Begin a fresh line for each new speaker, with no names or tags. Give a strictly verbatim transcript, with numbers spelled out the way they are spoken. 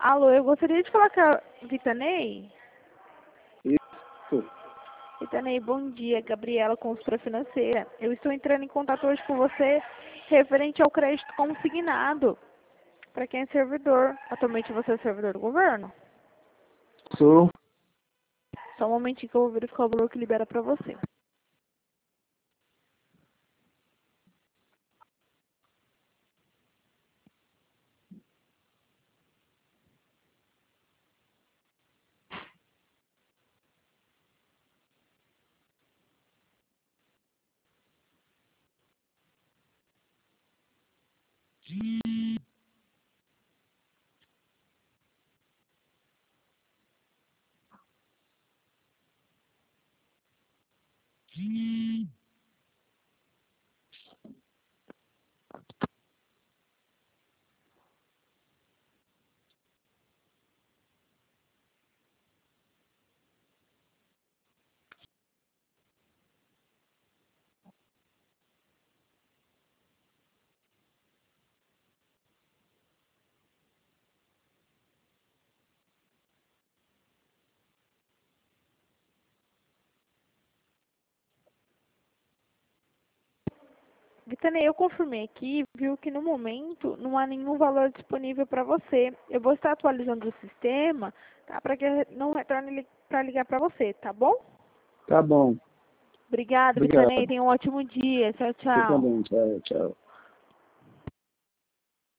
Alô, eu gostaria de falar com a Vitanei.
Isso.
Vitanei, bom dia. Gabriela, consultora financeira. Eu estou entrando em contato hoje com você referente ao crédito consignado para quem é servidor. Atualmente você é servidor do governo?
Sou.
Só um momentinho que eu vou verificar o valor que libera para você. Vitanei, eu confirmei aqui, viu que no momento não há nenhum valor disponível para você. Eu vou estar atualizando o sistema, tá? Para que não retorne para ligar para você, tá bom?
Tá bom.
Obrigada,
Obrigado.
Vitanei. Tenha um ótimo dia. Tchau,
Você
tchau.
também. Tchau, tchau.